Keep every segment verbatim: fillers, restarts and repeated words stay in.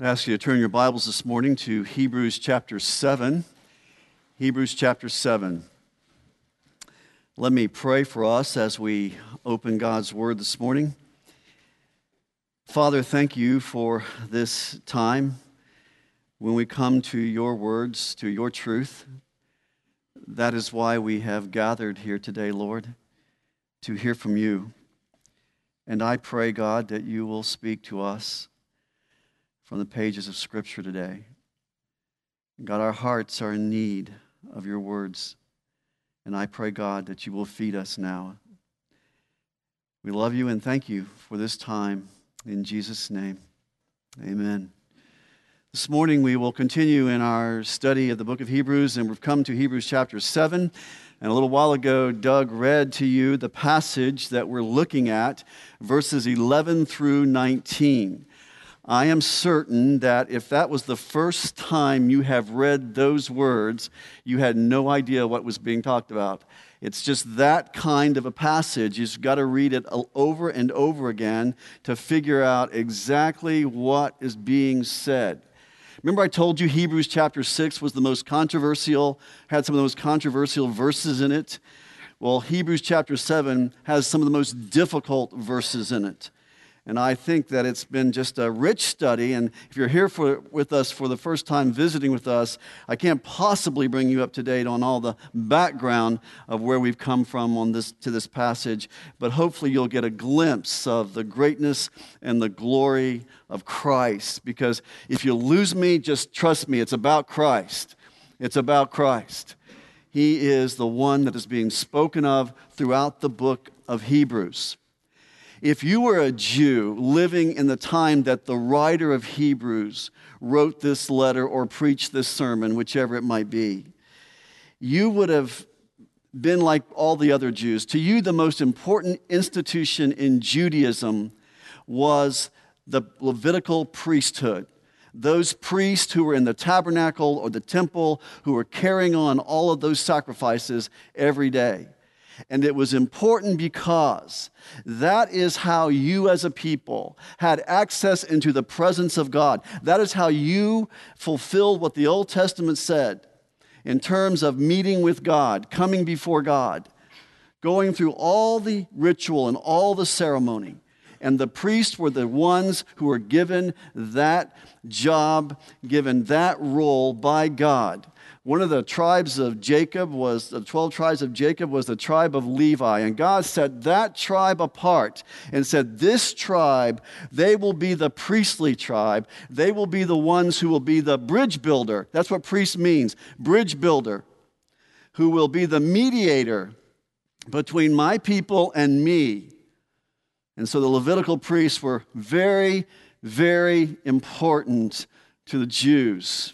I ask you to turn your Bibles this morning to Hebrews chapter seven. Hebrews chapter seven. Let me pray for us as we open God's Word this morning. Father, thank you for this time when we come to your words, to your truth. That is why we have gathered here today, Lord, to hear from you. And I pray, God, that you will speak to us from the pages of Scripture today. God, our hearts are in need of your words. And I pray, God, that you will feed us now. We love you and thank you for this time. In Jesus' name, amen. This morning we will continue in our study of the book of Hebrews, and we've come to Hebrews chapter seven. And a little while ago, Doug read to you the passage that we're looking at, verses eleven through nineteen. I am certain that if that was the first time you have read those words, you had no idea what was being talked about. It's just that kind of a passage. You've got to read it over and over again to figure out exactly what is being said. Remember I told you Hebrews chapter six was the most controversial, had some of the most controversial verses in it? Well, Hebrews chapter seven has some of the most difficult verses in it. And I think that it's been just a rich study. And if you're here for, with us for the first time visiting with us, I can't possibly bring you up to date on all the background of where we've come from on this to this passage. But hopefully you'll get a glimpse of the greatness and the glory of Christ. Because if you lose me, just trust me, it's about Christ. It's about Christ. He is the one that is being spoken of throughout the book of Hebrews. If you were a Jew living in the time that the writer of Hebrews wrote this letter or preached this sermon, whichever it might be, you would have been like all the other Jews. To you, the most important institution in Judaism was the Levitical priesthood. Those priests who were in the tabernacle or the temple, who were carrying on all of those sacrifices every day. And it was important because that is how you as a people had access into the presence of God. That is how you fulfilled what the Old Testament said in terms of meeting with God, coming before God, going through all the ritual and all the ceremony. And the priests were the ones who were given that job, given that role by God. One of the tribes of Jacob was, the twelve tribes of Jacob was the tribe of Levi. And God set that tribe apart and said, this tribe, they will be the priestly tribe. They will be the ones who will be the bridge builder. That's what priest means, bridge builder, who will be the mediator between my people and me. And so the Levitical priests were very, very important to the Jews.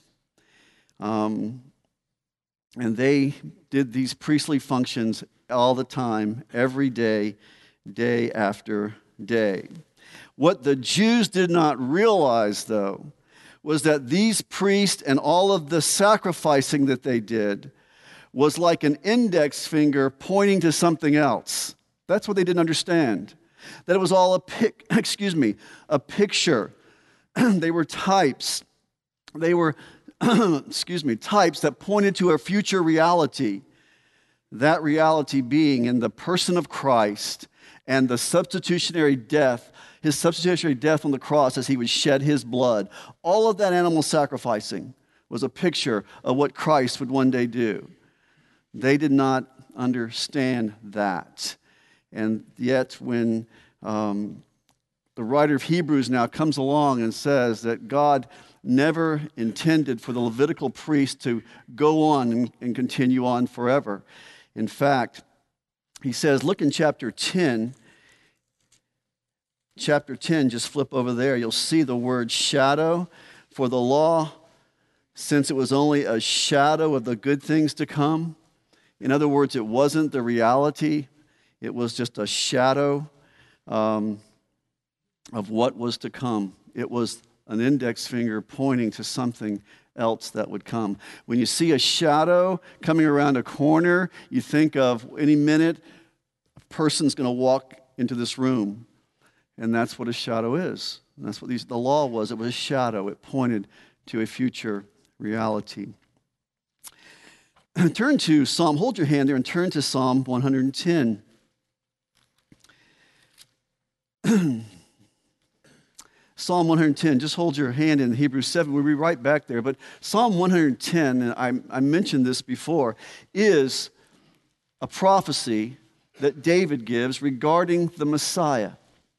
Um, and they did these priestly functions all the time, every day, day after day. What the Jews did not realize, though, was that these priests and all of the sacrificing that they did was like an index finger pointing to something else. That's what they didn't understand. That it was all a pic, excuse me, a picture. They were types. They were, excuse me, types that pointed to a future reality. That reality being in the person of Christ and the substitutionary death, his substitutionary death on the cross as he would shed his blood. All of that animal sacrificing was a picture of what Christ would one day do. They did not understand that. And yet when um, the writer of Hebrews now comes along and says that God never intended for the Levitical priest to go on and, and continue on forever. In fact, he says, look in chapter ten. Chapter ten, just flip over there. You'll see the word shadow. For the law, since it was only a shadow of the good things to come. In other words, it wasn't the reality. It was just a shadow um, of what was to come. It was an index finger pointing to something else that would come. When you see a shadow coming around a corner, you think of any minute a person's going to walk into this room. And that's what a shadow is. And that's what these, the law was. It was a shadow. It pointed to a future reality. Turn to Psalm, hold your hand there and turn to Psalm one hundred ten. Psalm one hundred ten, just hold your hand in Hebrews seven. We'll be right back there. But Psalm one hundred ten, and I, I mentioned this before, is a prophecy that David gives regarding the Messiah.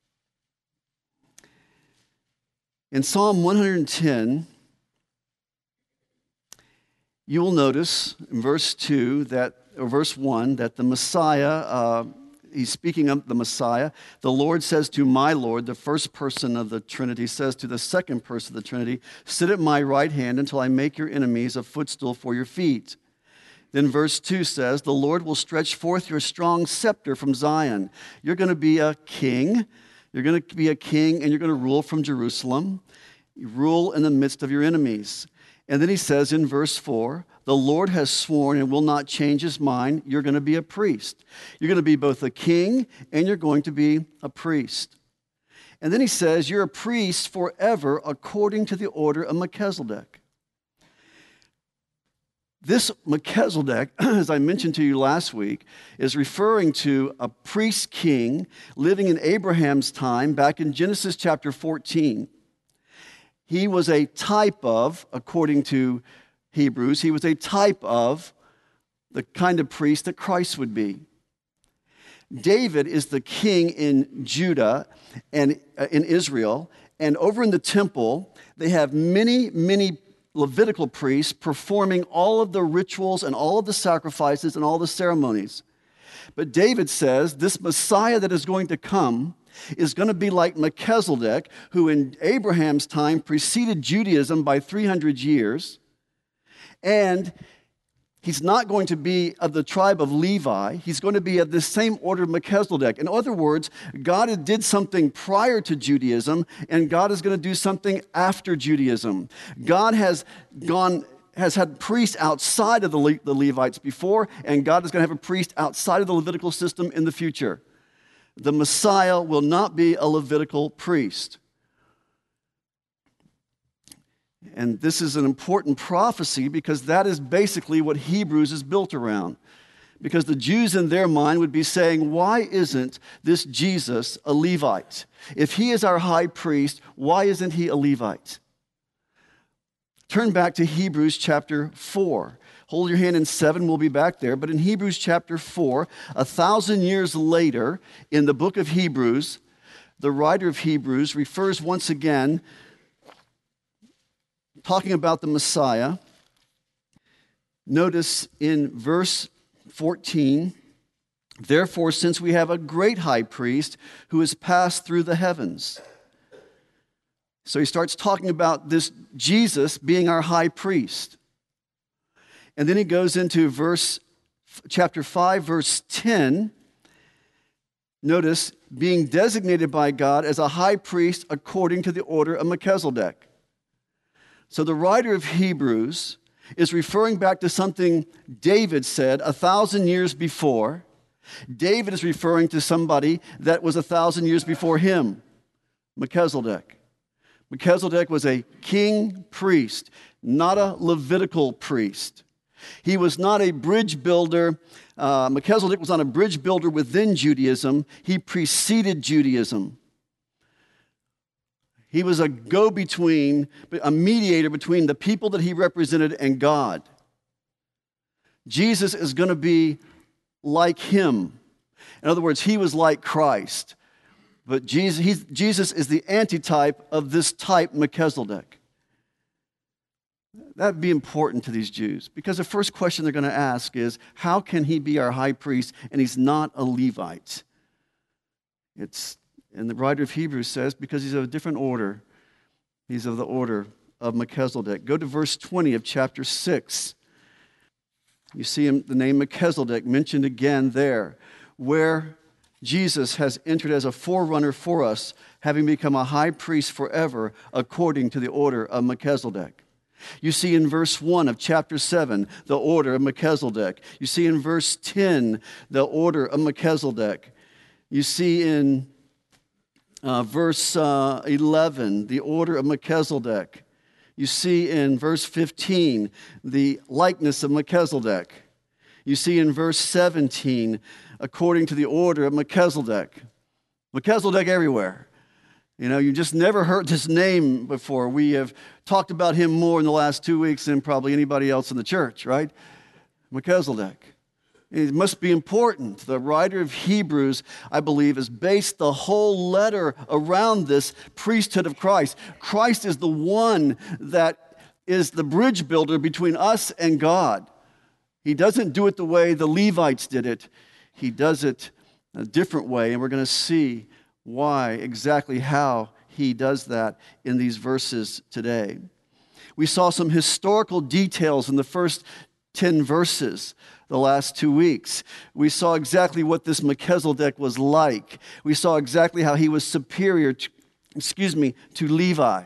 In Psalm one hundred ten, you will notice in verse two that, or verse one, that the Messiah, uh, he's speaking of the Messiah. The Lord says to my Lord, the first person of the Trinity says to the second person of the Trinity, sit at my right hand until I make your enemies a footstool for your feet. Then verse two says, the Lord will stretch forth your strong scepter from Zion. You're going to be a king. You're going to be a king and you're going to rule from Jerusalem. You rule in the midst of your enemies. And then he says in verse four, the Lord has sworn and will not change his mind. You're going to be a priest. You're going to be both a king and you're going to be a priest. And then he says, you're a priest forever according to the order of Melchizedek. This Melchizedek, as I mentioned to you last week, is referring to a priest king living in Abraham's time back in Genesis chapter fourteen. He was a type of, according to Hebrews, he was a type of the kind of priest that Christ would be. David is the king in Judah and uh, in Israel, and over in the temple, they have many, many Levitical priests performing all of the rituals and all of the sacrifices and all the ceremonies. But David says this Messiah that is going to come is going to be like Melchizedek, who in Abraham's time preceded Judaism by three hundred years. And he's not going to be of the tribe of Levi. He's going to be of the same order of Melchizedek. In other words, God did something prior to Judaism, and God is going to do something after Judaism. God has gone, has had priests outside of the, Le- the Levites before, and God is going to have a priest outside of the Levitical system in the future. The Messiah will not be a Levitical priest. And this is an important prophecy because that is basically what Hebrews is built around. Because the Jews in their mind would be saying, why isn't this Jesus a Levite? If he is our high priest, why isn't he a Levite? Turn back to Hebrews chapter four. Hold your hand in seven, we'll be back there. But in Hebrews chapter four, a thousand years later, in the book of Hebrews, the writer of Hebrews refers once again, talking about the Messiah. Notice in verse fourteen, therefore, since we have a great high priest who has passed through the heavens. So he starts talking about this Jesus being our high priest. And then he goes into verse, chapter five, verse ten. Notice, being designated by God as a high priest according to the order of Melchizedek. So the writer of Hebrews is referring back to something David said a thousand years before. David is referring to somebody that was a thousand years before him, Melchizedek. Melchizedek was a king priest, not a Levitical priest. He was not a bridge builder. Uh, Melchizedek was not a bridge builder within Judaism. He preceded Judaism. He was a go-between, a mediator between the people that he represented and God. Jesus is going to be like him. In other words, he was like Christ. But Jesus, he's, Jesus is the antitype of this type Melchizedek. That would be important to these Jews because the first question they're going to ask is, how can he be our high priest and he's not a Levite? It's, and the writer of Hebrews says, because he's of a different order. He's of the order of Melchizedek. Go to verse twenty of chapter six. You see him, the name Melchizedek mentioned again there, where Jesus has entered as a forerunner for us, having become a high priest forever according to the order of Melchizedek. You see in verse one of chapter seven, the order of Melchizedek. You see in verse ten, the order of Melchizedek. You see in uh, verse uh, eleven, the order of Melchizedek. You see in verse fifteen, the likeness of Melchizedek. You see in verse seventeen, according to the order of Melchizedek. Melchizedek everywhere. You know, you just never heard this name before. We have talked about him more in the last two weeks than probably anybody else in the church, right? Melchizedek. It must be important. The writer of Hebrews, I believe, has based the whole letter around this priesthood of Christ. Christ is the one that is the bridge builder between us and God. He doesn't do it the way the Levites did it. He does it a different way, and we're going to see why, exactly how he does that in these verses today. We saw some historical details in the first ten verses the last two weeks. We saw exactly what this Melchizedek was like. We saw exactly how he was superior to, excuse me, to Levi.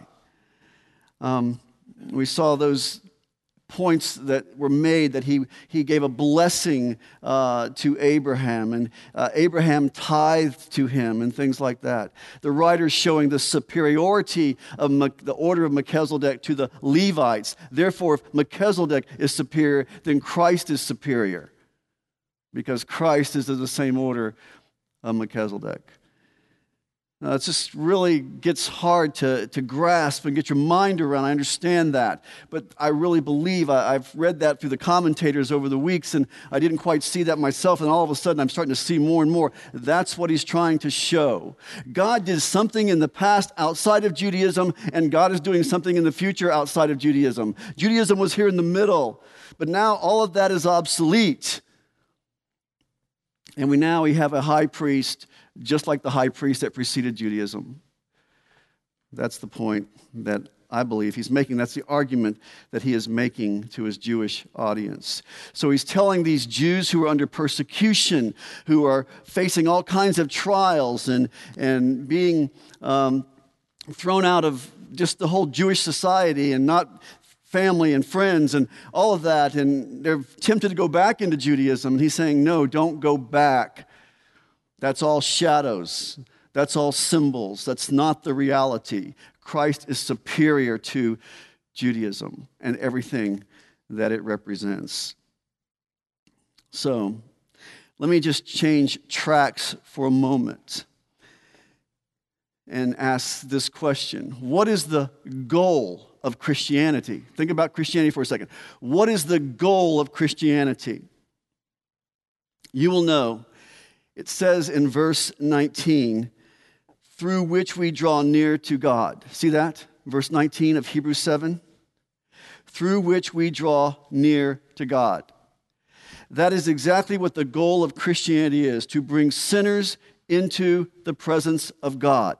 Um, we saw those points that were made, that he, he gave a blessing uh, to Abraham, and uh, Abraham tithed to him, and things like that. The writer's showing the superiority of Me- the order of Melchizedek to the Levites. Therefore, if Melchizedek is superior, then Christ is superior, because Christ is of the same order of Melchizedek. Now, it just really gets hard to, to grasp and get your mind around. I understand that. But I really believe, I, I've read that through the commentators over the weeks, and I didn't quite see that myself, and all of a sudden I'm starting to see more and more. That's what he's trying to show. God did something in the past outside of Judaism, and God is doing something in the future outside of Judaism. Judaism was here in the middle, but now all of that is obsolete. And we now we have a high priest just like the high priest that preceded Judaism. That's the point that I believe he's making. That's the argument that he is making to his Jewish audience. So he's telling these Jews who are under persecution, who are facing all kinds of trials and, and being um, thrown out of just the whole Jewish society and not family and friends and all of that, and they're tempted to go back into Judaism. And he's saying, no, don't go back. That's all shadows. That's all symbols. That's not the reality. Christ is superior to Judaism and everything that it represents. So, let me just change tracks for a moment and ask this question. What is the goal of Christianity? Think about Christianity for a second. What is the goal of Christianity? You will know. It says in verse nineteen, through which we draw near to God. See that? Verse nineteen of Hebrews seven. Through which we draw near to God. That is exactly what the goal of Christianity is, to bring sinners into the presence of God.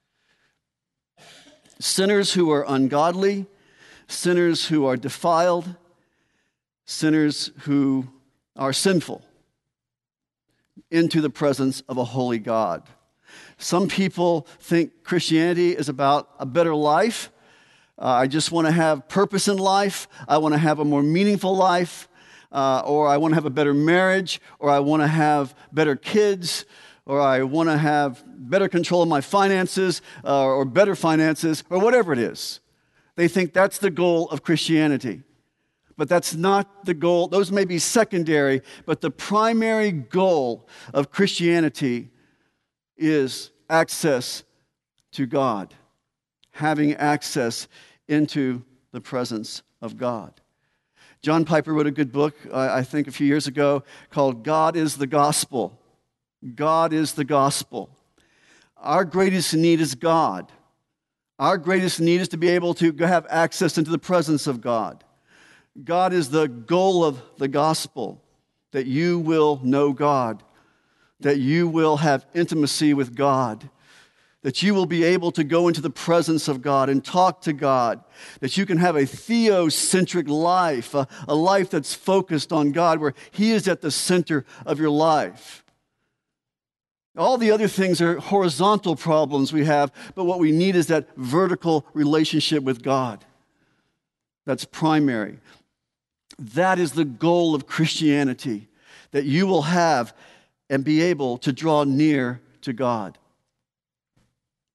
Sinners who are ungodly, sinners who are defiled, sinners who are sinful, into the presence of a holy God. Some people think Christianity is about a better life. Uh, I just want to have purpose in life. I want to have a more meaningful life. Uh, or I want to have a better marriage. Or I want to have better kids. Or I want to have better control of my finances. Uh, or better finances. Or whatever it is. They think that's the goal of Christianity. But that's not the goal. Those may be secondary, but the primary goal of Christianity is access to God, having access into the presence of God. John Piper wrote a good book, I think a few years ago, called God is the Gospel. God is the Gospel. Our greatest need is God. Our greatest need is to be able to have access into the presence of God. God is the goal of the gospel, that you will know God, that you will have intimacy with God, that you will be able to go into the presence of God and talk to God, that you can have a theocentric life, a, a life that's focused on God, where He is at the center of your life. All the other things are horizontal problems we have, but what we need is that vertical relationship with God. That's primary. That is the goal of Christianity, that you will have and be able to draw near to God.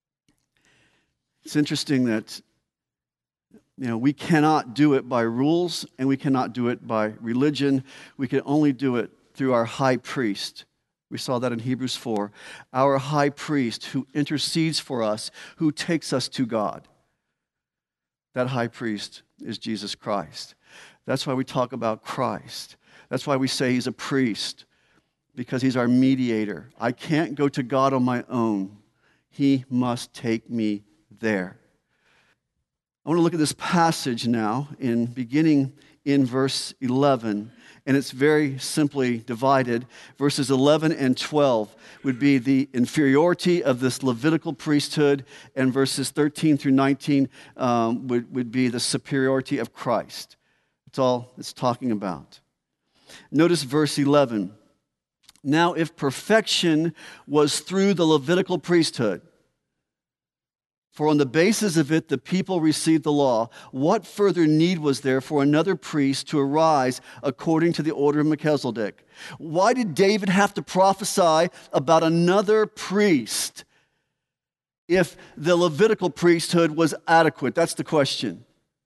It's interesting that, you know, we cannot do it by rules and we cannot do it by religion. We can only do it through our high priest. We saw that in Hebrews four. Our high priest who intercedes for us, who takes us to God. That high priest is Jesus Christ. That's why we talk about Christ. That's why we say he's a priest, because he's our mediator. I can't go to God on my own. He must take me there. I want to look at this passage now, in beginning in verse eleven, and it's very simply divided. Verses eleven and twelve would be the inferiority of this Levitical priesthood, and verses thirteen through nineteen um, would, would be the superiority of Christ. That's all it's talking about. Notice verse eleven. Now, if perfection was through the Levitical priesthood, for on the basis of it the people received the law, what further need was there for another priest to arise according to the order of Melchizedek? Why did David have to prophesy about another priest if the Levitical priesthood was adequate? That's the question.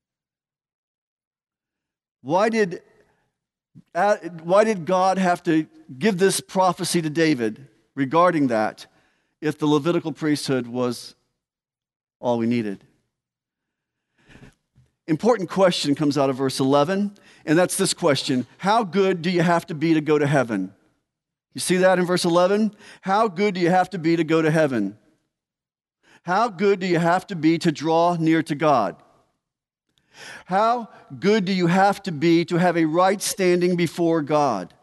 Why did, why did God have to give this prophecy to David regarding that if the Levitical priesthood was all we needed? Important question comes out of verse eleven, and that's this question: how good do you have to be to go to heaven? You see that in verse eleven? How good do you have to be to go to heaven? How good do you have to be to draw near to God? How good do you have to be to have a right standing before God?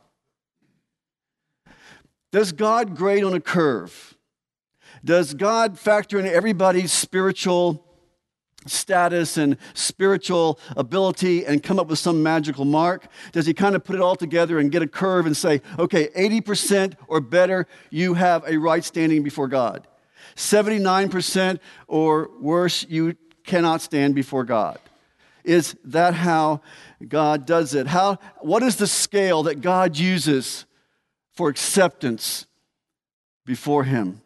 Does God grade on a curve? Does God factor in everybody's spiritual status and spiritual ability and come up with some magical mark? Does he kind of put it all together and get a curve and say, okay, eighty percent or better, you have a right standing before God. seventy-nine percent or worse, you cannot stand before God. Is that how God does it? How, what is the scale that God uses for acceptance before him?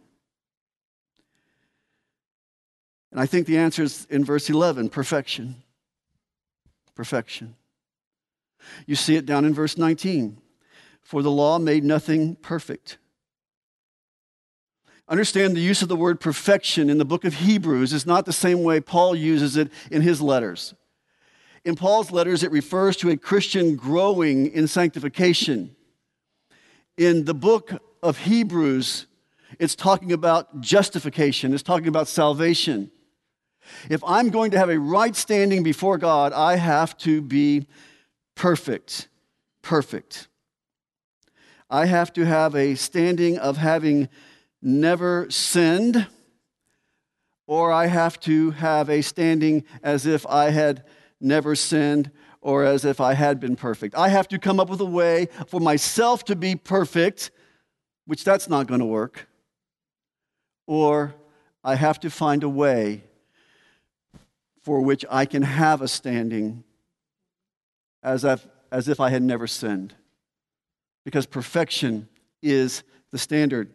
And I think the answer is in verse eleven, perfection. Perfection. You see it down in verse nineteen. For the law made nothing perfect. Understand the use of the word perfection in the book of Hebrews is not the same way Paul uses it in his letters. In Paul's letters, it refers to a Christian growing in sanctification. In the book of Hebrews, it's talking about justification. It's talking about salvation. If I'm going to have a right standing before God, I have to be perfect. Perfect. I have to have a standing of having never sinned, or I have to have a standing as if I had never sinned, or as if I had been perfect. I have to come up with a way for myself to be perfect, which that's not going to work. Or I have to find a way for which I can have a standing as if, as if I had never sinned. Because perfection is the standard.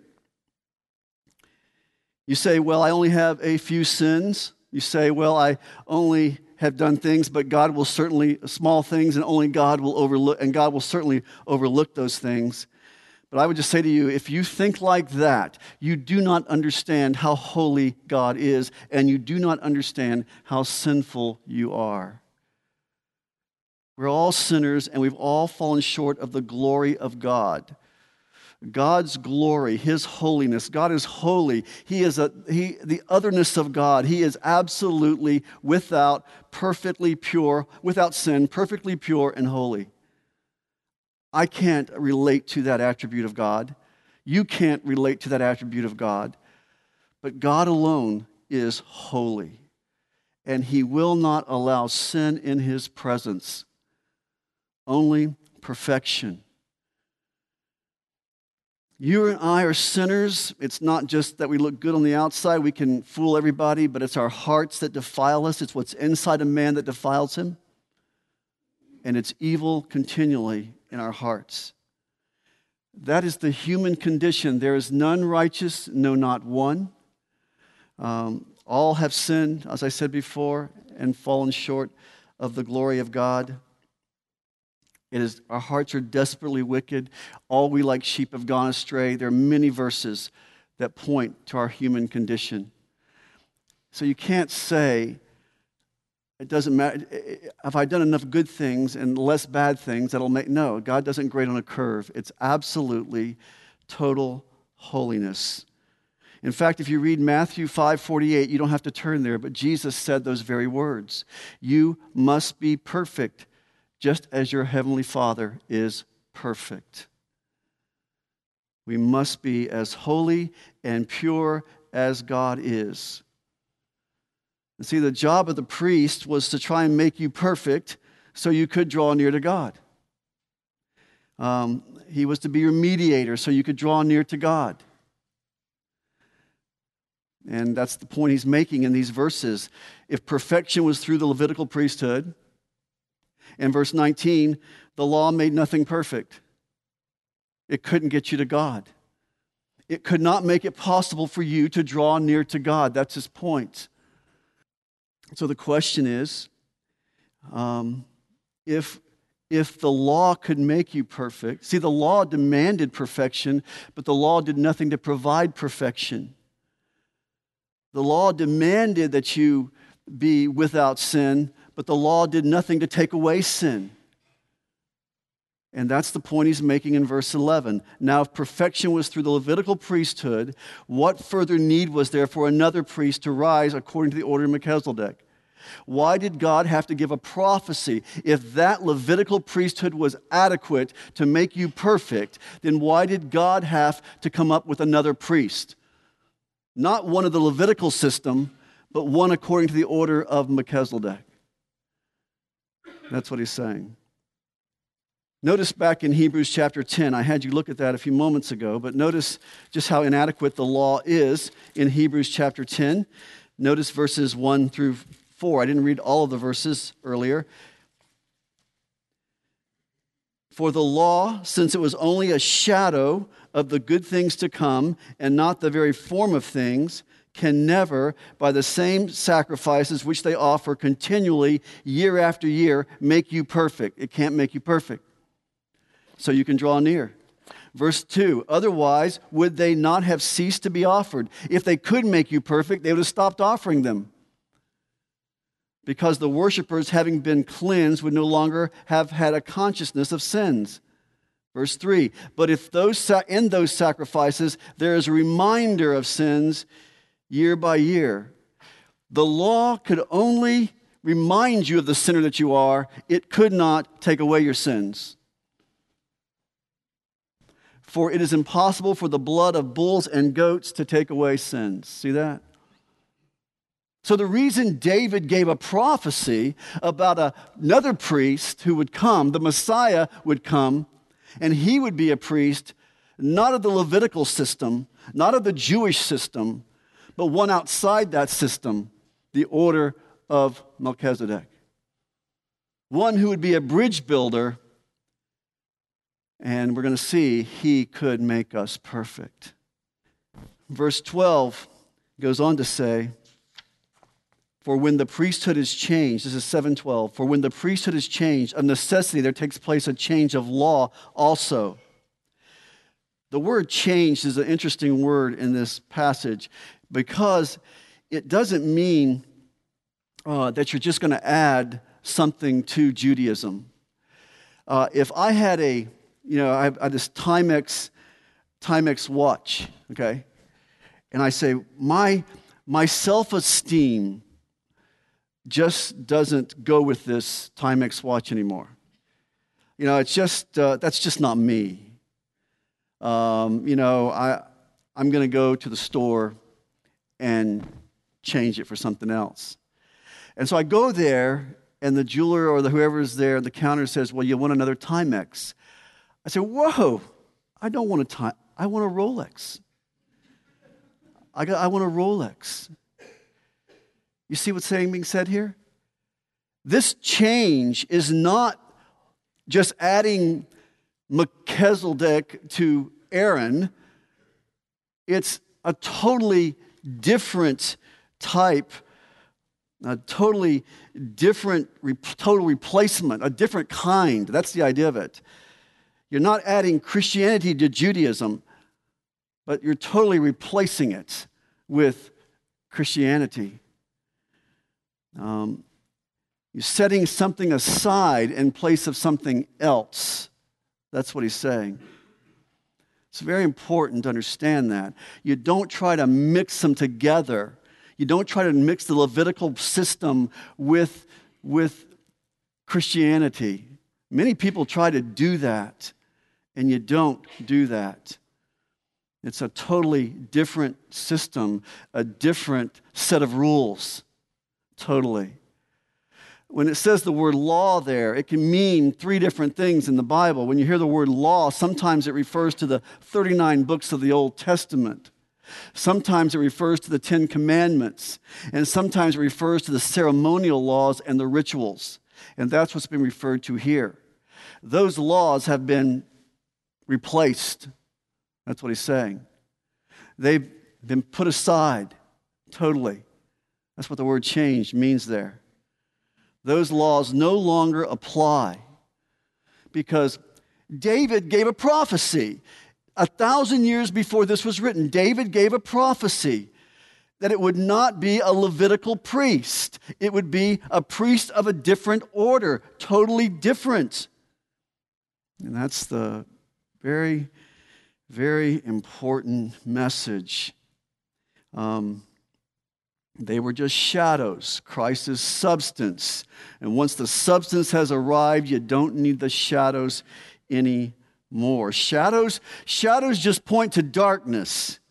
You say, well, I only have a few sins. You say, well, I only have done things, but God will certainly, small things, and only God will overlook, and God will certainly overlook those things. But I would just say to you, if you think like that, you do not understand how holy God is, and you do not understand how sinful you are. We're all sinners, and we've all fallen short of the glory of God. God's glory, his holiness. God is holy. He is a, he, the otherness of God. He is absolutely without, perfectly pure, without sin, perfectly pure and holy. I can't relate to that attribute of God. You can't relate to that attribute of God. But God alone is holy. And he will not allow sin in his presence. Only perfection. You and I are sinners. It's not just that we look good on the outside. We can fool everybody, but it's our hearts that defile us. It's what's inside a man that defiles him. And it's evil continually in our hearts. That is the human condition. There is none righteous, no, not one. Um, All have sinned, as I said before, and fallen short of the glory of God. It is, our hearts are desperately wicked. All we like sheep have gone astray. There are many verses that point to our human condition. So you can't say, it doesn't matter, have I done enough good things and less bad things that'll make, no, God doesn't grade on a curve. It's absolutely total holiness. In fact, if you read Matthew five forty-eight, you don't have to turn there, but Jesus said those very words. You must be perfect, just as your heavenly Father is perfect. We must be as holy and pure as God is. And see, the job of the priest was to try and make you perfect so you could draw near to God. Um, he was to be your mediator so you could draw near to God. And that's the point he's making in these verses. If perfection was through the Levitical priesthood, in verse nineteen, the law made nothing perfect. It couldn't get you to God. It could not make it possible for you to draw near to God. That's his point. So the question is, um, if, if the law could make you perfect, see, the law demanded perfection, but the law did nothing to provide perfection. The law demanded that you be without sin, but the law did nothing to take away sin. And that's the point he's making in verse eleven. Now, if perfection was through the Levitical priesthood, what further need was there for another priest to rise according to the order of Melchizedek? Why did God have to give a prophecy? If that Levitical priesthood was adequate to make you perfect, then why did God have to come up with another priest? Not one of the Levitical system, but one according to the order of Melchizedek. That's what he's saying. Notice back in Hebrews chapter ten, I had you look at that a few moments ago, but notice just how inadequate the law is in Hebrews chapter ten. Notice verses one through four. I didn't read all of the verses earlier. For the law, since it was only a shadow of the good things to come and not the very form of things, can never, by the same sacrifices which they offer continually year after year, make you perfect. It can't make you perfect. So you can draw near. Verse two, otherwise would they not have ceased to be offered? If they could make you perfect, they would have stopped offering them. Because the worshipers, having been cleansed, would no longer have had a consciousness of sins. Verse three, but if those in those sacrifices there is a reminder of sins year by year. The law could only remind you of the sinner that you are. It could not take away your sins. For it is impossible for the blood of bulls and goats to take away sins. See that? So the reason David gave a prophecy about a, another priest who would come, the Messiah would come, and he would be a priest, not of the Levitical system, not of the Jewish system, but one outside that system, the order of Melchizedek. One who would be a bridge builder, and we're going to see he could make us perfect. Verse twelve goes on to say, for when the priesthood is changed, this is seven twelve, for when the priesthood is changed, of necessity there takes place a change of law also. The word changed is an interesting word in this passage because it doesn't mean uh, that you're just going to add something to Judaism. Uh, if I had a, you know, I have, I have this Timex, Timex watch, okay, and I say, my, my self-esteem just doesn't go with this Timex watch anymore. You know, it's just, uh, that's just not me. Um, you know, I, I'm going to go to the store and change it for something else. And so I go there, and the jeweler or the whoever is there at the counter says, well, you want another Timex? I say, whoa, I don't want a time. I want a Rolex. I got, I want a Rolex. You see what's saying being said here? This change is not just adding Melchizedek to Aaron. It's a totally different type, a totally different, total replacement, a different kind. That's the idea of it. You're not adding Christianity to Judaism, but you're totally replacing it with Christianity. Um, you're setting something aside in place of something else. That's what he's saying. It's very important to understand that. You don't try to mix them together. You don't try to mix the Levitical system with, with Christianity. Many people try to do that, and you don't do that. It's a totally different system, a different set of rules. Totally. When it says the word law there, it can mean three different things in the Bible. When you hear the word law, sometimes it refers to the thirty-nine books of the Old Testament. Sometimes it refers to the Ten Commandments. And sometimes it refers to the ceremonial laws and the rituals. And that's what's been referred to here. Those laws have been replaced. That's what he's saying. They've been put aside totally. That's what the word changed means there. Those laws no longer apply because David gave a prophecy. A thousand years before this was written, David gave a prophecy that it would not be a Levitical priest. It would be a priest of a different order, totally different. And that's the very, very important message. Um, They were just shadows. Christ is substance. And once the substance has arrived, you don't need the shadows anymore. Shadows, shadows just point to darkness.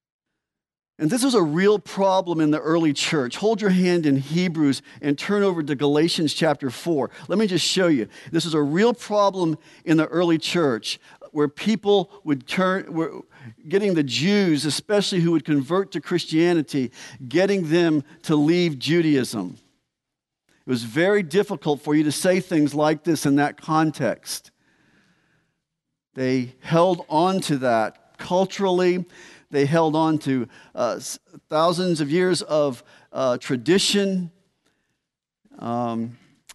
And this was a real problem in the early church. Hold your hand in Hebrews and turn over to Galatians chapter four. Let me just show you. This is a real problem in the early church where people would turn, were getting the Jews, especially who would convert to Christianity, getting them to leave Judaism. It was very difficult for you to say things like this in that context. They held on to that culturally. They held on to uh, thousands of years of uh, tradition. Um,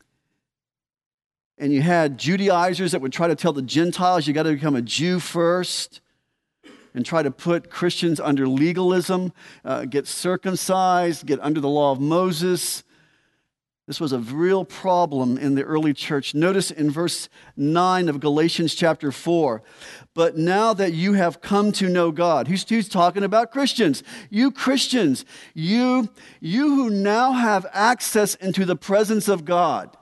and you had Judaizers that would try to tell the Gentiles, you got to become a Jew first, and try to put Christians under legalism, uh, get circumcised, get under the law of Moses. This was a real problem in the early church. Notice in verse nine of Galatians chapter four, but now that you have come to know God, who's, who's talking about Christians? You Christians, you, you who now have access into the presence of God,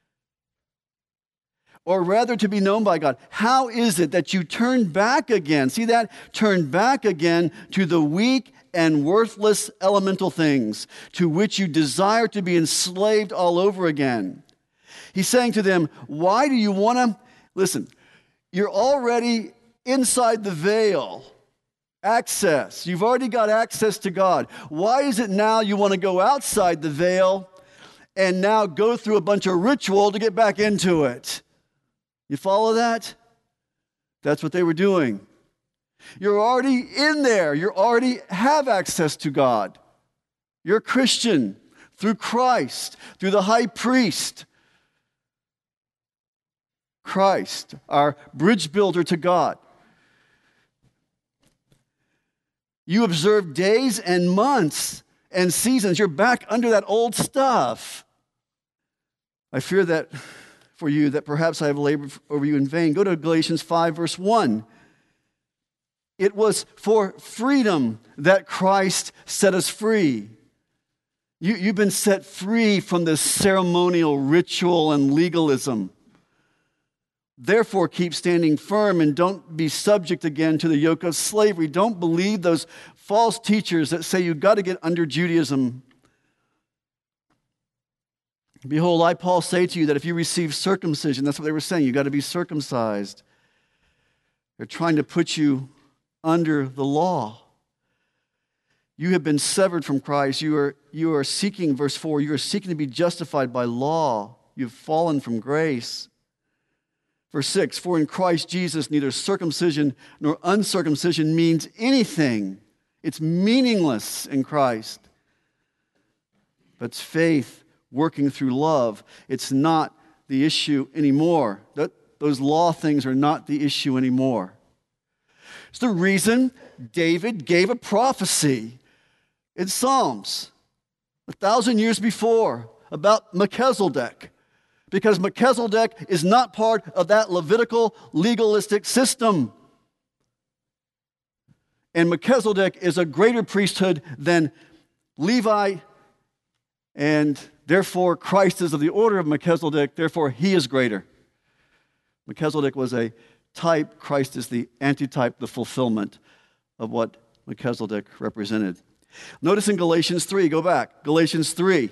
or rather to be known by God. How is it that you turn back again? See that? Turn back again to the weak and worthless elemental things to which you desire to be enslaved all over again. He's saying to them, why do you want to? Listen, you're already inside the veil. Access. You've already got access to God. Why is it now you want to go outside the veil and now go through a bunch of ritual to get back into it? You follow that? That's what they were doing. You're already in there. You already have access to God. You're a Christian through Christ, through the high priest. Christ, our bridge builder to God. You observe days and months and seasons. You're back under that old stuff. I fear that for you that perhaps I have labored over you in vain. Go to Galatians five, verse one. It was for freedom that Christ set us free. You, you've been set free from this ceremonial ritual and legalism. Therefore, keep standing firm and don't be subject again to the yoke of slavery. Don't believe those false teachers that say you've got to get under Judaism. Behold, I, Paul, say to you that if you receive circumcision, that's what they were saying, you've got to be circumcised. They're trying to put you under the law. You have been severed from Christ. You are, you are seeking, verse four, you are seeking to be justified by law. You've fallen from grace. Verse six, for in Christ Jesus neither circumcision nor uncircumcision means anything. It's meaningless in Christ. but it's faith working through love. It's not the issue anymore. That, those law things are not the issue anymore. It's the reason David gave a prophecy in Psalms a thousand years before about Melchizedek, because Melchizedek is not part of that Levitical legalistic system. And Melchizedek is a greater priesthood than Levi, and therefore Christ is of the order of Melchizedek, therefore he is greater. Melchizedek was a type, Christ is the antitype, the fulfillment of what Melchizedek represented. Notice in Galatians three, go back, Galatians three.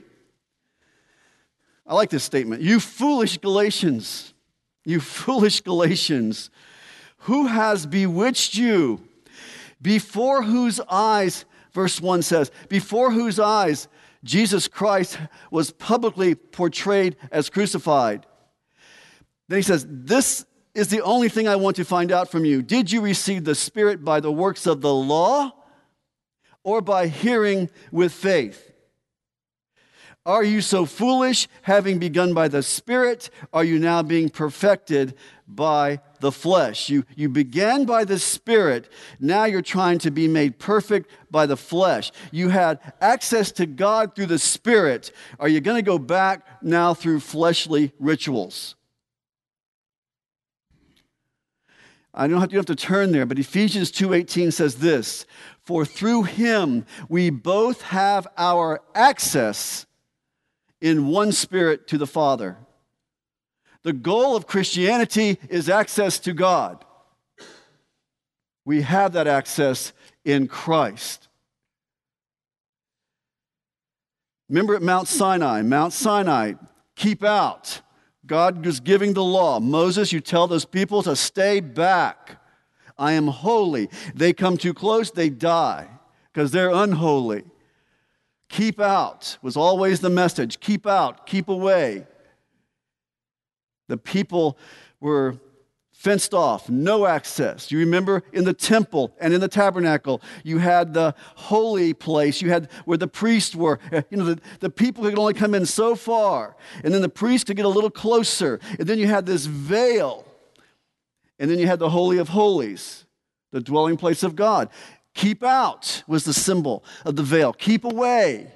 I like this statement. You foolish Galatians, you foolish Galatians, who has bewitched you, before whose eyes, verse one says, before whose eyes Jesus Christ was publicly portrayed as crucified. Then he says, this is the only thing I want to find out from you. Did you receive the Spirit by the works of the law or by hearing with faith? Are you so foolish, having begun by the Spirit? Are you now being perfected by the flesh? You, you began by the Spirit. Now you're trying to be made perfect by the flesh. You had access to God through the Spirit. Are you going to go back now through fleshly rituals? I don't have to, you have to turn there, but Ephesians two eighteen says this, for through him we both have our access in one Spirit to the Father. The goal of Christianity is access to God. We have that access in Christ. Remember at Mount Sinai, Mount Sinai, keep out. God was giving the law. Moses, you tell those people to stay back. I am holy. They come too close, they die because they're unholy. Keep out was always the message. Keep out, keep away. The people were fenced off, no access. You remember in the temple and in the tabernacle, you had the holy place, you had where the priests were. You know, the, the people could only come in so far, and then the priest could get a little closer. And then you had this veil, and then you had the Holy of Holies, the dwelling place of God. Keep out was the symbol of the veil. Keep away.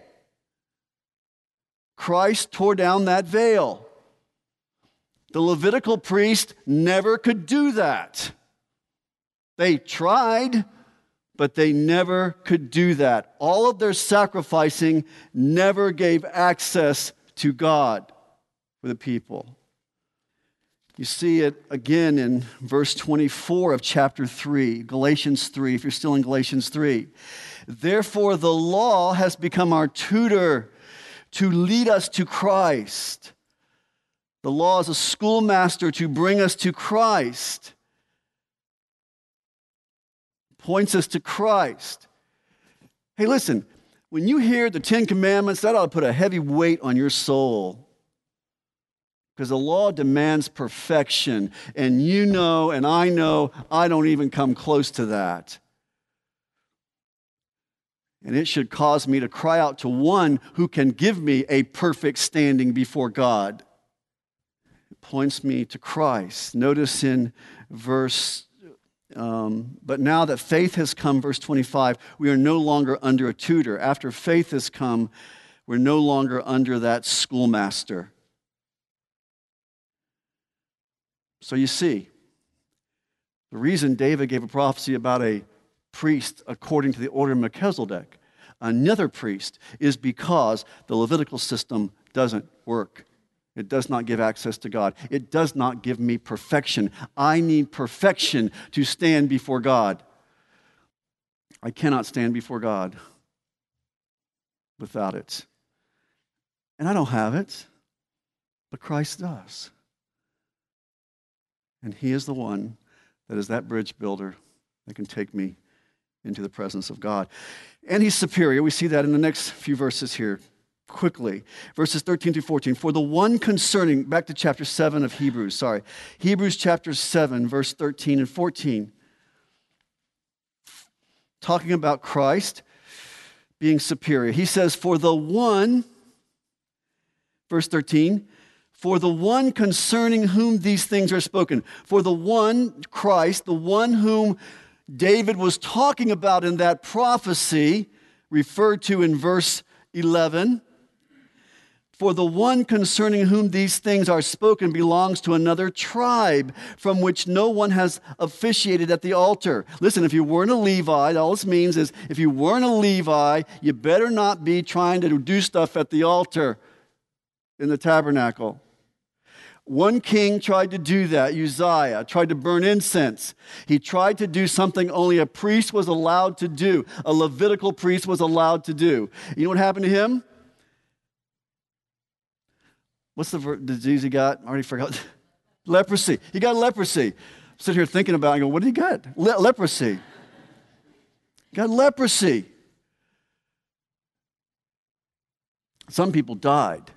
Christ tore down that veil. The Levitical priest never could do that. They tried, but they never could do that. All of their sacrificing never gave access to God for the people. You see it again in verse twenty-four of chapter three, Galatians three, if you're still in Galatians three. Therefore, the law has become our tutor to lead us to Christ. The law is a schoolmaster to bring us to Christ. Points us to Christ. Hey, listen, when you hear the Ten Commandments, that ought to put a heavy weight on your soul. Because the law demands perfection. And you know, and I know, I don't even come close to that. And it should cause me to cry out to one who can give me a perfect standing before God. It points me to Christ. Notice in verse, um, but now that faith has come, verse twenty-five, we are no longer under a tutor. After faith has come, we're no longer under that schoolmaster. So you see, the reason David gave a prophecy about a priest according to the order of Melchizedek, another priest, is because the Levitical system doesn't work. It does not give access to God. It does not give me perfection. I need perfection to stand before God. I cannot stand before God without it. And I don't have it, but Christ does. And he is the one that is that bridge builder that can take me into the presence of God. And he's superior. We see that in the next few verses here quickly. Verses thirteen through fourteen. For the one concerning, back to chapter seven of Hebrews, sorry. Hebrews chapter seven, verse thirteen and fourteen. Talking about Christ being superior. He says, for the one Verse thirteen, for the one concerning whom these things are spoken. For the one, Christ, the one whom David was talking about in that prophecy, referred to in verse eleven. For the one concerning whom these things are spoken belongs to another tribe from which no one has officiated at the altar. Listen, if you weren't a Levite, all this means is if you weren't a Levi, you better not be trying to do stuff at the altar in the tabernacle. One king tried to do that, Uzziah, tried to burn incense. He tried to do something only a priest was allowed to do, a Levitical priest was allowed to do. You know what happened to him? What's the disease he got? I already forgot. Leprosy. He got leprosy. I'm sitting here thinking about it. I go, what did he get? Le- leprosy. He got leprosy. Some people died.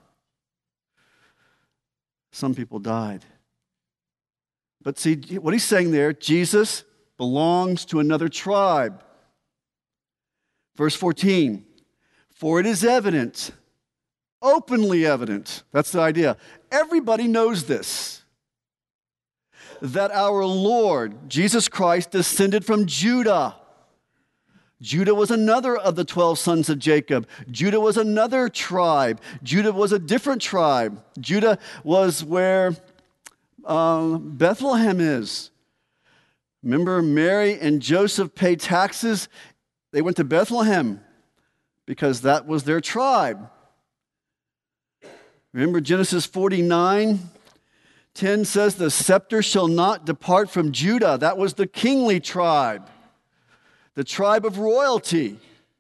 Some people died. But see, what he's saying there, Jesus belongs to another tribe. Verse fourteen, for it is evident, openly evident, that's the idea. Everybody knows this, that our Lord, Jesus Christ, descended from Judah. Judah was another of the twelve sons of Jacob. Judah was another tribe. Judah was a different tribe. Judah was where um, Bethlehem is. Remember, Mary and Joseph paid taxes. They went to Bethlehem because that was their tribe. Remember Genesis forty-nine, ten says, the scepter shall not depart from Judah. That was the kingly tribe, the tribe of royalty.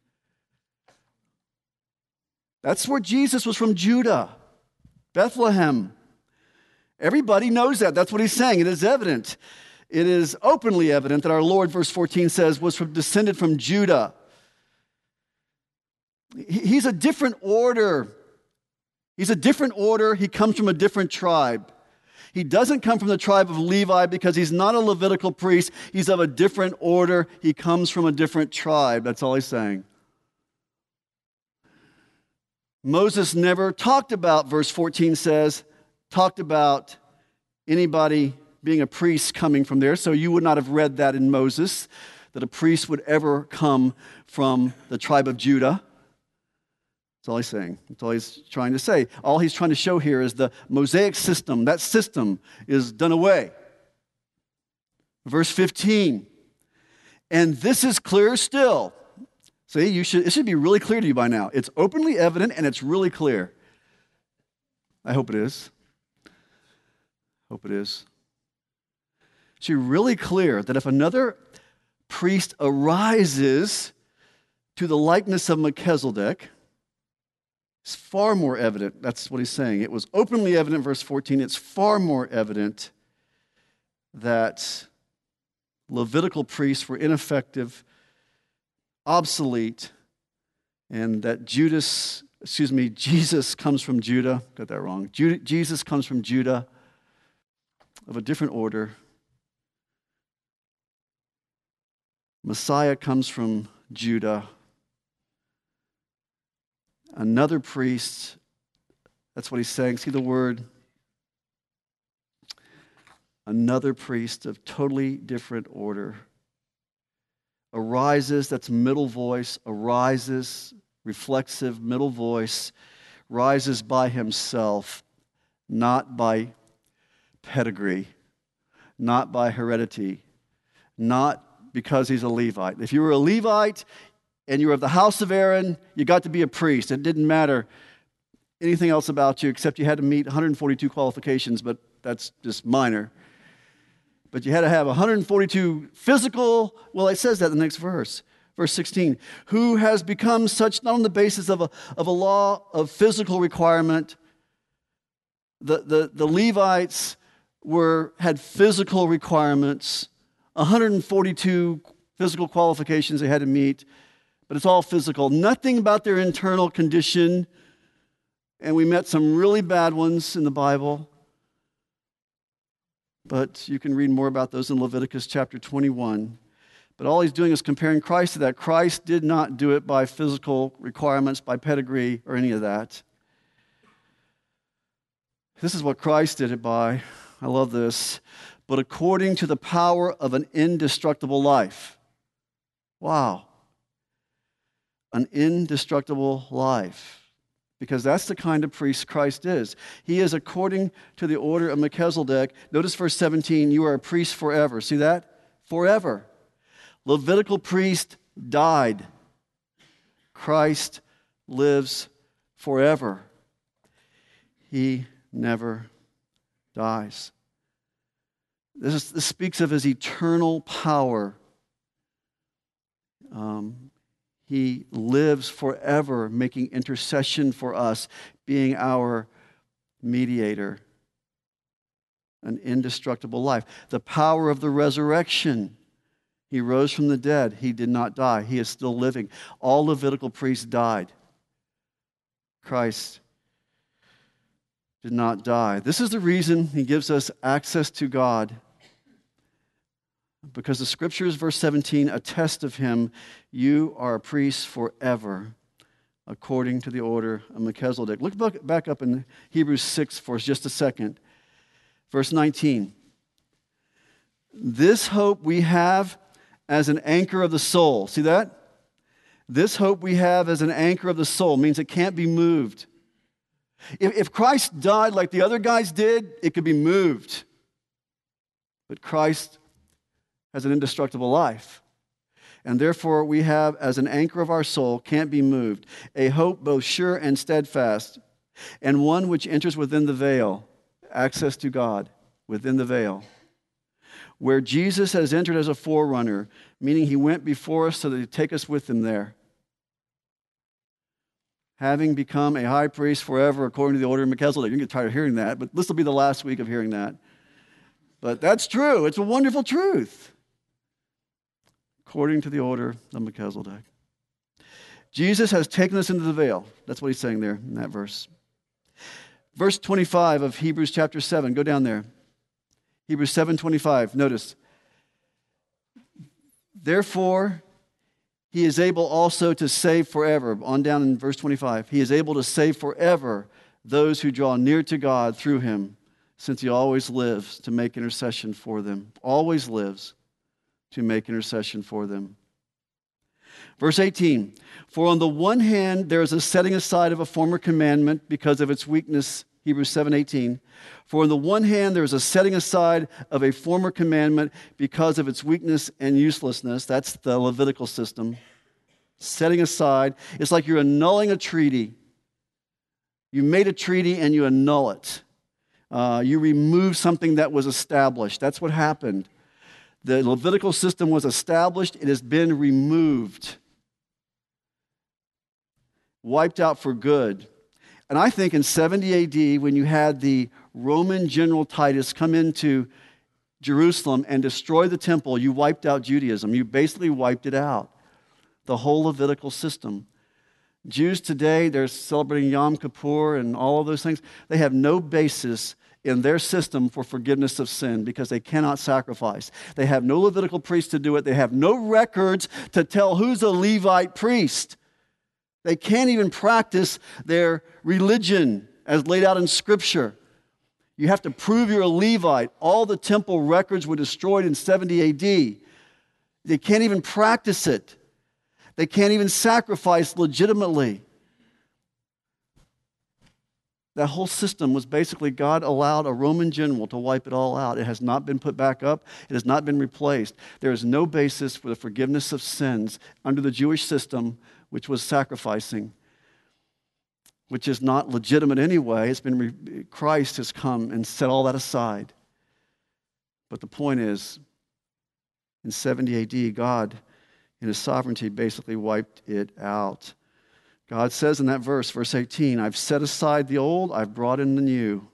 That's where Jesus was from, Judah, Bethlehem. Everybody knows that. That's what he's saying. It is evident. It is openly evident that our Lord, verse fourteen says, was from, descended from Judah. He's a different order. He's a different order. He comes from a different tribe. He doesn't come from the tribe of Levi because he's not a Levitical priest. He's of a different order. He comes from a different tribe. That's all he's saying. Moses never talked about, verse fourteen says, talked about anybody being a priest coming from there. So you would not have read that in Moses, that a priest would ever come from the tribe of Judah. That's all he's saying. That's all he's trying to say. All he's trying to show here is the Mosaic system. That system is done away. Verse fifteen. And this is clear still. See, you should, it should be really clear to you by now. It's openly evident and it's really clear. I hope it is. Hope it is. It should be really clear that if another priest arises to the likeness of Melchizedek, it's far more evident. That's what he's saying. It was openly evident, verse fourteen. It's far more evident that Levitical priests were ineffective, obsolete, and that Judas, excuse me, Jesus comes from Judah. Got that wrong. Judah, Jesus comes from Judah, of a different order. Messiah comes from Judah. Another priest, that's what he's saying. See the word? Another priest of totally different order. Arises, that's middle voice, arises, reflexive middle voice, rises by himself, not by pedigree, not by heredity, not because he's a Levite. If you were a Levite, and you were of the house of Aaron, you got to be a priest. It didn't matter anything else about you except you had to meet one hundred forty-two qualifications, but that's just minor. But you had to have one hundred forty-two physical, well, it says that in the next verse, verse sixteen, who has become such not on the basis of a, of a law of physical requirement. The, the, the Levites were had physical requirements, one hundred forty-two physical qualifications they had to meet. But it's all physical. Nothing about their internal condition. And we met some really bad ones in the Bible. But you can read more about those in Leviticus chapter twenty-one. But all he's doing is comparing Christ to that. Christ did not do it by physical requirements, by pedigree, or any of that. This is what Christ did it by. I love this. But according to the power of an indestructible life. Wow. An indestructible life. Because that's the kind of priest Christ is. He is according to the order of Melchizedek. Notice verse seventeen, you are a priest forever. See that? Forever. Levitical priest died. Christ lives forever. He never dies. This, is, this speaks of his eternal power. Um, He lives forever, making intercession for us, being our mediator. An indestructible life. The power of the resurrection. He rose from the dead. He did not die. He is still living. All Levitical priests died. Christ did not die. This is the reason he gives us access to God. Because the scriptures, verse seventeen, attest of him, you are a priest forever, according to the order of Melchizedek. Look back up in Hebrews six for just a second. Verse nineteen. This hope we have as an anchor of the soul. See that? This hope we have as an anchor of the soul means it can't be moved. If, if Christ died like the other guys did, it could be moved. But Christ has an indestructible life. And therefore we have as an anchor of our soul, can't be moved, a hope both sure and steadfast, and one which enters within the veil, access to God within the veil, where Jesus has entered as a forerunner, meaning he went before us so that he'd take us with him there. Having become a high priest forever according to the order of Melchizedek. You get tired of hearing that, but this will be the last week of hearing that. But that's true. It's a wonderful truth. According to the order of Melchizedek. Jesus has taken us into the veil. That's what he's saying there in that verse. Verse twenty-five of Hebrews chapter seven. Go down there. Hebrews seven twenty-five. Notice. Therefore, he is able also to save forever. On down in verse twenty-five. He is able to save forever those who draw near to God through him, since he always lives to make intercession for them. Always lives to make intercession for them. Verse eighteen, for on the one hand there is a setting aside of a former commandment because of its weakness, Hebrews seven eighteen. For on the one hand there is a setting aside of a former commandment because of its weakness and uselessness. That's the Levitical system. Setting aside. It's like you're annulling a treaty. You made a treaty and you annul it. Uh, you remove something that was established. That's what happened. The Levitical system was established. It has been removed. Wiped out for good. And I think in seventy A D, when you had the Roman general Titus come into Jerusalem and destroy the temple, you wiped out Judaism. You basically wiped it out. The whole Levitical system. Jews today, they're celebrating Yom Kippur and all of those things. They have no basis in their system for forgiveness of sin because they cannot sacrifice. They have no Levitical priest to do it. They have no records to tell who's a Levite priest. They can't even practice their religion as laid out in Scripture. You have to prove you're a Levite. All the temple records were destroyed in seventy A D. They can't even practice it. They can't even sacrifice legitimately. That whole system was basically God allowed a Roman general to wipe it all out. It has not been put back up. It has not been replaced. There is no basis for the forgiveness of sins under the Jewish system, which was sacrificing, which is not legitimate anyway. It's been re- Christ has come and set all that aside. But the point is, in seventy A D, God, in his sovereignty, basically wiped it out. God says in that verse, verse eighteen, I've set aside the old, I've brought in the new.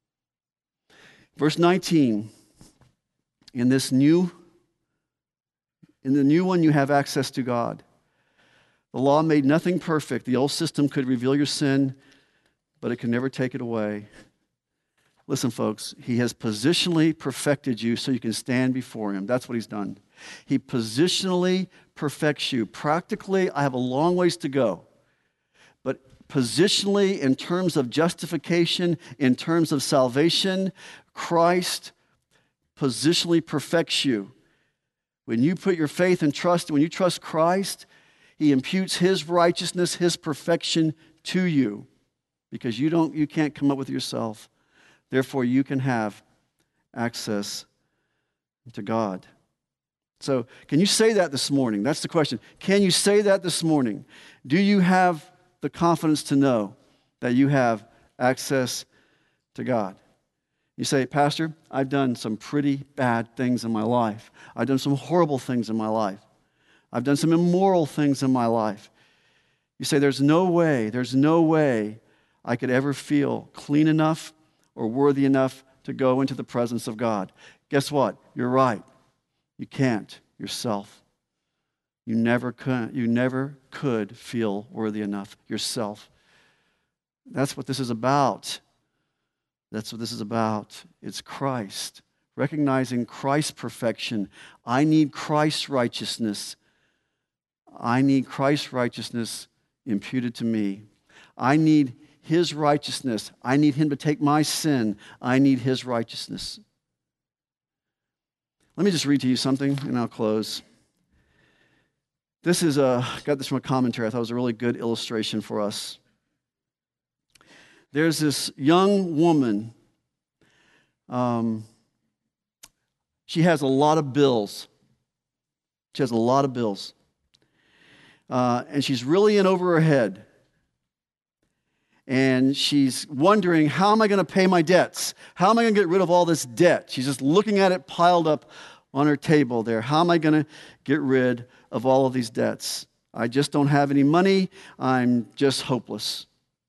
Verse nineteen, in this new, in the new one you have access to God. The law made nothing perfect. The old system could reveal your sin, but it can never take it away. Listen, folks, he has positionally perfected you so you can stand before him. That's what he's done. He positionally perfects you. Practically, I have a long ways to go. But Positionally, in terms of justification, in terms of salvation, Christ positionally perfects you. When you put your faith and trust, when you trust Christ, He imputes His righteousness, His perfection to you, because you don't, you can't come up with yourself. Therefore, you can have access to God. So, can you say that this morning? That's the question. Can you say that this morning? Do you have the confidence to know that you have access to God? You say, Pastor, I've done some pretty bad things in my life. I've done some horrible things in my life. I've done some immoral things in my life. You say, there's no way, there's no way I could ever feel clean enough or worthy enough to go into the presence of God. Guess what? You're right. You can't yourself. You never could, you never could feel worthy enough yourself. That's what this is about. That's what this is about. It's Christ. Recognizing Christ's perfection. I need Christ's righteousness. I need Christ's righteousness imputed to me. I need His righteousness. I need Him to take my sin. I need His righteousness. Let me just read to you something, and I'll close. This is a, I got this from a commentary. I thought it was a really good illustration for us. There's this young woman. Um, she has a lot of bills. She has a lot of bills. Uh, and she's really in over her head. And she's wondering, how am I going to pay my debts? How am I going to get rid of all this debt? She's just looking at it piled up on her table there. How am I going to get rid of all of these debts? I just don't have any money. I'm just hopeless.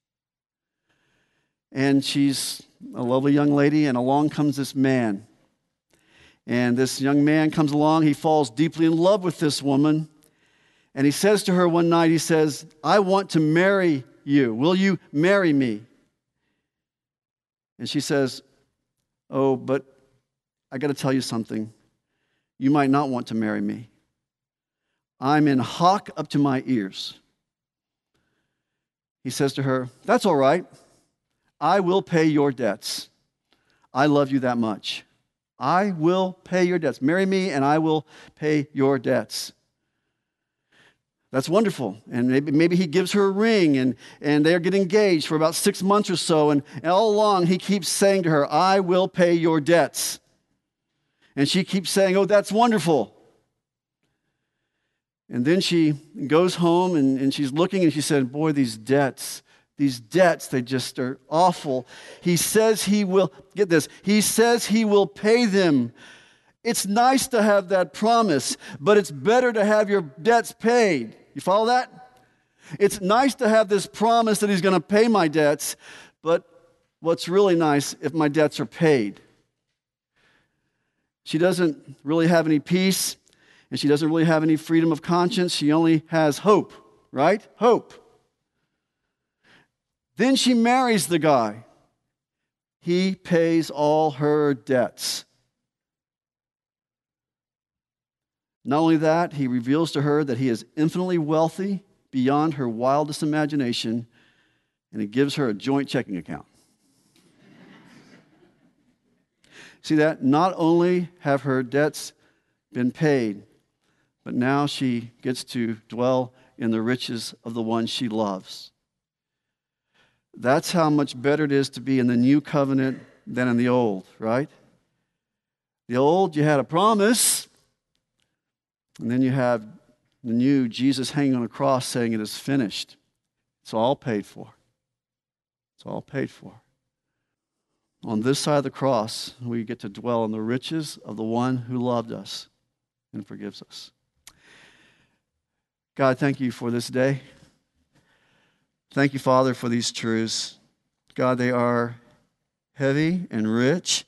And she's a lovely young lady, and along comes this man. And this young man comes along. He falls deeply in love with this woman. And he says to her one night, he says, I want to marry you. Will you marry me? And she says, oh, but I got to tell you something. You might not want to marry me. I'm in hock up to my ears. He says to her, that's all right. I will pay your debts. I love you that much. I will pay your debts. Marry me and I will pay your debts. That's wonderful. And maybe, maybe he gives her a ring, and, and they're getting engaged for about six months or so. And, and all along he keeps saying to her, I will pay your debts. And she keeps saying, oh, that's wonderful. And then she goes home and, and she's looking and she said, boy, these debts, these debts, they just are awful. He says he will, get this, he says he will pay them. It's nice to have that promise, but it's better to have your debts paid. You follow that? It's nice to have this promise that he's going to pay my debts, but what's really nice if my debts are paid. She doesn't really have any peace, and she doesn't really have any freedom of conscience. She only has hope, right? Hope. Then she marries the guy. He pays all her debts. Not only that, he reveals to her that he is infinitely wealthy beyond her wildest imagination, and he gives her a joint checking account. See that? Not only have her debts been paid, but now she gets to dwell in the riches of the one she loves. That's how much better it is to be in the new covenant than in the old, right? The old, you had a promise, and then you have the new, Jesus hanging on a cross saying it is finished. It's all paid for. It's all paid for. On this side of the cross, we get to dwell in the riches of the one who loved us and forgives us. God, thank you for this day. Thank you, Father, for these truths. God, they are heavy and rich,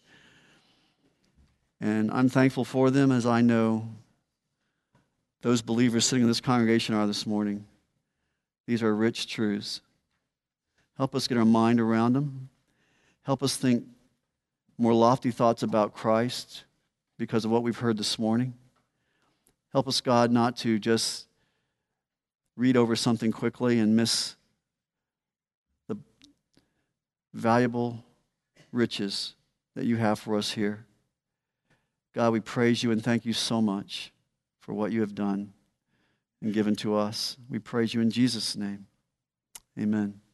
and I'm thankful for them, as I know those believers sitting in this congregation are this morning. These are rich truths. Help us get our mind around them. Help us think more lofty thoughts about Christ because of what we've heard this morning. Help us, God, not to just read over something quickly and miss valuable riches that you have for us here. God, we praise you and thank you so much for what you have done and given to us. We praise you in Jesus' name. Amen.